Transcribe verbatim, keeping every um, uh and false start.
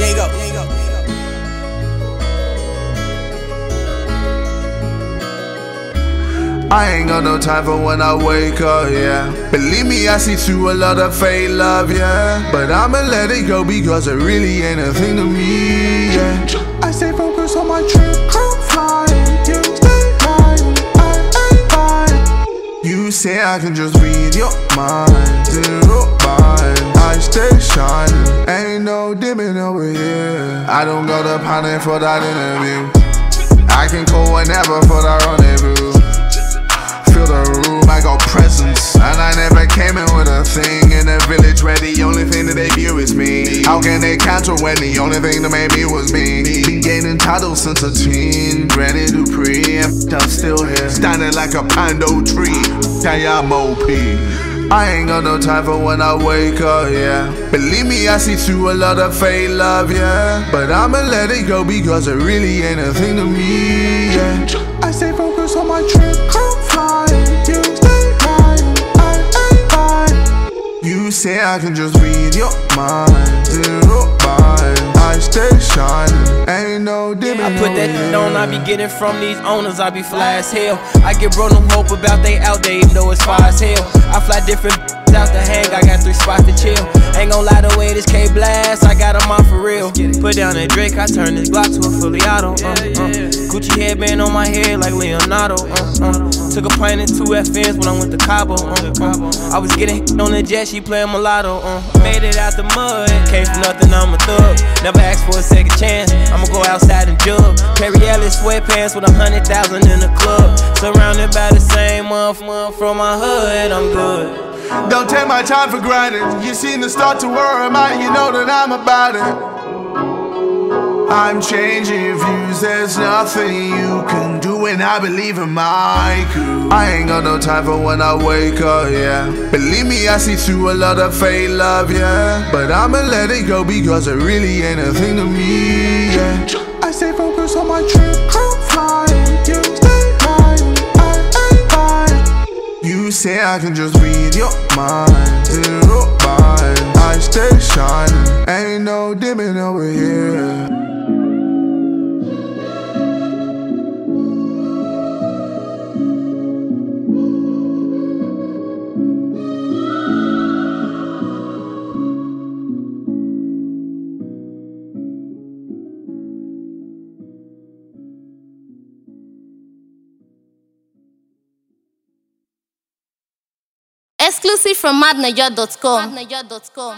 Here you go. I ain't got no time for when I wake up, yeah. Believe me, I see through a lot of fake love, yeah. But I'ma let it go because it really ain't a thing to me, yeah. I stay focused on my trip, I'm flying. You stay high, I ain't fine. You say I can just read your mind, zero mind. I stay shining, ain't no dimming over here. I don't got a panic for that interview. I can call whenever for that rendezvous. Fill the room, I got presents, and I never came in with a thing. In the village where the only thing that they view is me. How can they cancel when the only thing that made me was me? Been gaining titles since a teen. Granny Dupree, and I'm still here, standing like a pando tree. Damn O P. I ain't got no time for when I wake up, yeah. Believe me, I see through a lot of fake love, yeah. But I'ma let it go because it really ain't a thing to me, yeah. I stay focused on my trip, I'm flying. You stay high, I ain't fine. You say I can just read your mind, zero mind. I stay shining, ain't no dimming. I put that shit on, I be getting from these owners, I be fly as hell. I get bro no hope about they out there, even though it's far as hell. I fly different out the hang, I got three spots to chill. Ain't gon' lie, the way this K blast, I got 'em on for real. Put down that Drake, I turn this Glock to a fully auto. Uh, uh. Gucci headband on my head like Leonardo. Uh, uh. Took a plane in two F Ns when I went to Cabo. Uh, uh. I was getting hit on the jet, she playing mulatto. Uh. Made it out the mud, came from nothing, I'm a thug. Never asked for a second chance, I'ma go outside and jug. Perry Ellis sweatpants with a hundred thousand in the club. Surrounded by the same motherfucker from my hood, I'm good. Don't take my time for granted. You seen the start to where am I, you know that I'm about it. I'm changing views, there's nothing you can do, and I believe in my crew. I ain't got no time for when I wake up, yeah. Believe me, I see through a lot of fake love, yeah. But I'ma let it go because it really ain't a thing to me, yeah. I stay focused on my trip, I'm flying. You stay high, I ain't fine. You say I can just read your mind, zero mind. I stay shining, ain't no dimming over here. Exclusive from madnaja dot com.